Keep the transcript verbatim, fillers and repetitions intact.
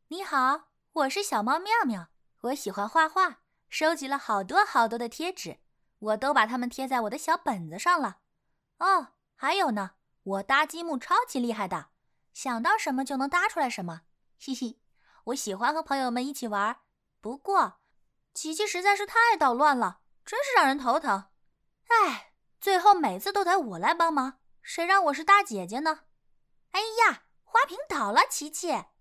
你好，我是小猫妙妙，我喜欢画画，收集了好多好多的贴纸，我都把它们贴在我的小本子上了。哦，还有呢，我搭积木超级厉害的，想到什么就能搭出来什么。嘿嘿，我喜欢和朋友们一起玩，不过琪琪实在是太捣乱了，真是让人头疼。唉，最后每次都得我来帮忙，谁让我是大姐姐呢？哎呀，花瓶倒了，琪琪！